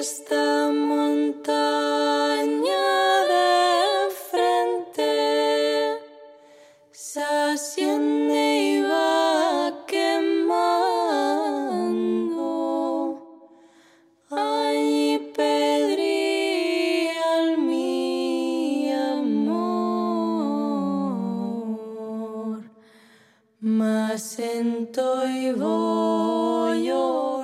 esta montaña de frente se asciende y va quemando. Allí pedrían mi amor, mas sento y voy llorando.